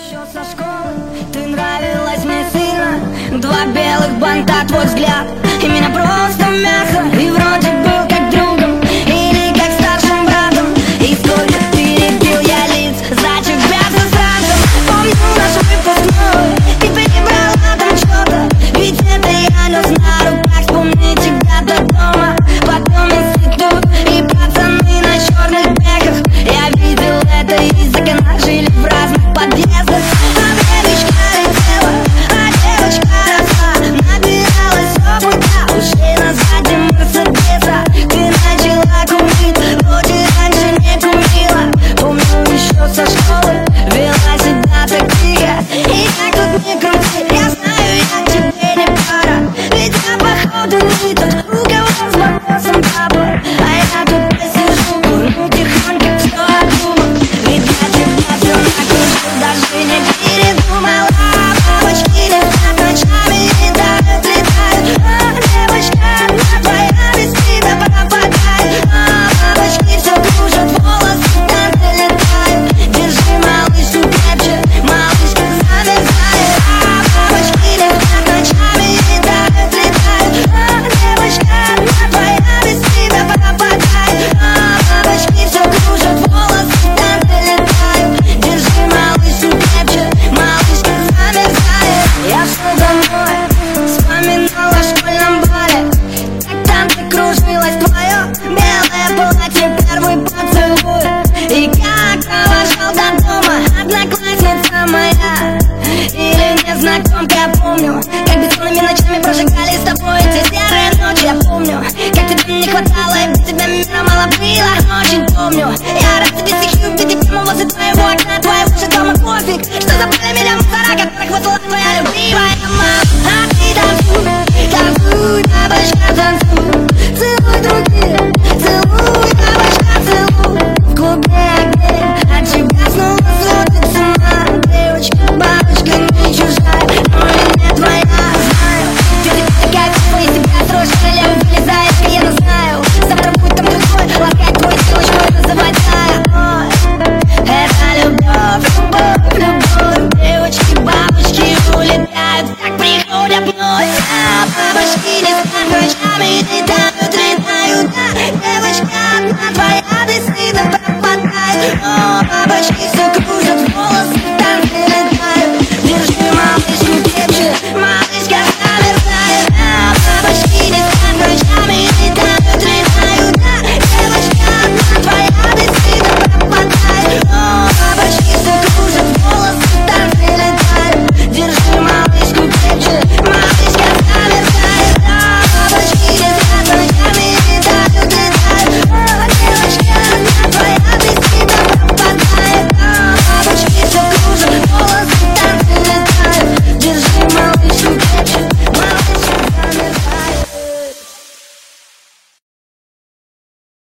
Еще со школы ты нравилась мне сильно. Два белых банта, твой взгляд, и меня просто мягко. И вроде был как другом или как старшим братом. И сколько перебил я лиц за тебя с разом. Помню наш выпускной, ты перебрала там что-то. Ведь это я нес на руках, вспомни тебя до дома. Потом институт и пацаны на черных бэках. Я видел это из окна, жили в разных подъездах. А девочка летела, а девочка росла, набиралась опыта уже на заднем Мерседеса. Ты начала курить, вроде раньше не курила. Помню еще со школы вела себя так тихо. И как тут не крути, я знаю, я тебе не пара. Ведь я походу не тот, у кого с вопросом папа. А я тут посижу, курю тихонько, что одумал. Ведь я тебя все накружу, даже не передумала. Бабочки летят ночами, летают, летают. А девочка, она твоя, без тебя пропадает. А бабочки все кружат, волосы там долетают. Держи малышку крепче, малышка замерзает. А бабочки летят ночами, летают, летают. А девочка, она твоя, без тебя пропадает. А бабочки все кружат, волосы там долетают. Держи малышку крепче, малышка замерзает. Я шла домой, вспоминала о школьном бале. Как там ты кружилась, твое белое платье, первый поцелуй. И как провожал до дома одноклассница моя. Или незнакомка, я помню, как бессонными ночами прожигали с тобой эти серые ночи. Я помню, как тебе не хватало, и без тебя мира мало было. Очень помню, я рад тебе стихи, увидев прямо возле твоего окна.